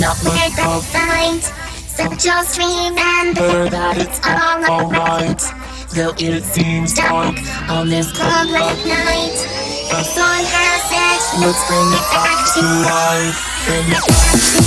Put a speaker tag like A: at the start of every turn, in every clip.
A: not make a fight. So just remember that it's alright. Though it seems dark on this public night, the sun has set. Let's bring it back to life. Bring it back to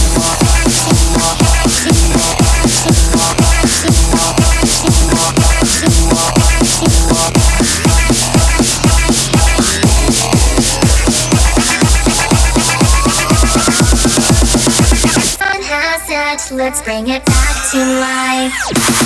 A: let's bring it back to life.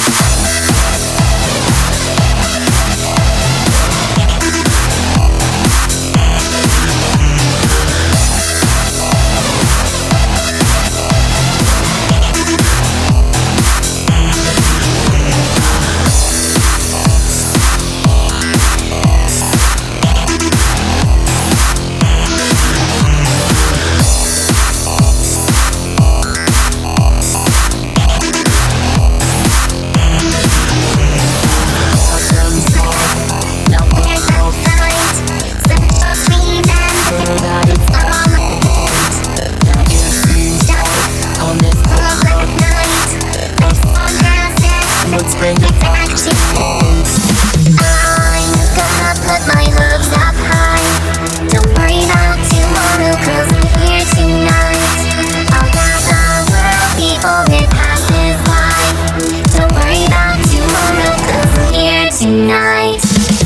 A: Let's bring it back to life. I'm gonna put my hopes up high. Don't worry about tomorrow, 'cause I'm here tonight. I'll grab the world before it passes by. Don't worry about tomorrow, 'cause I'm here tonight.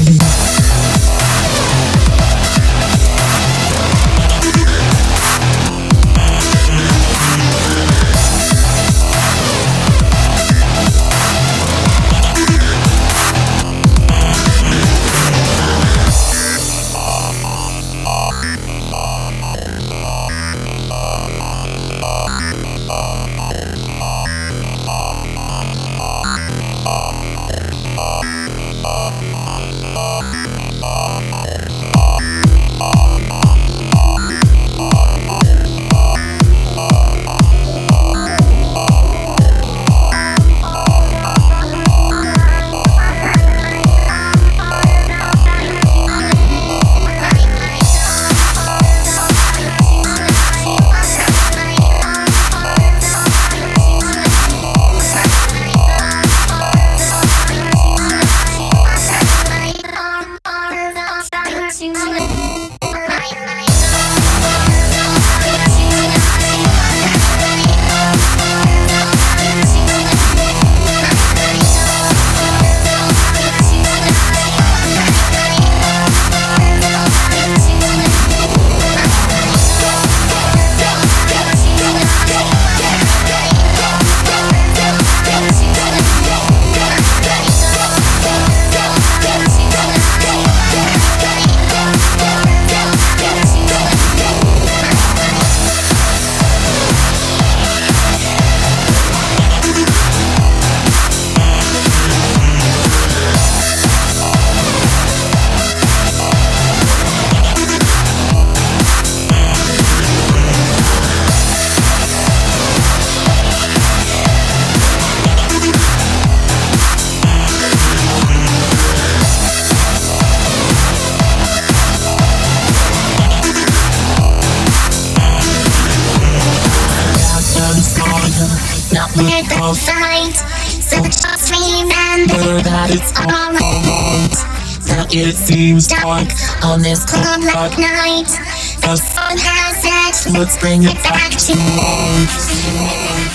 A: Not make a fight. So just remember that it's alright. Though it seems dark on this public night, the sun has set. Let's bring it back to life.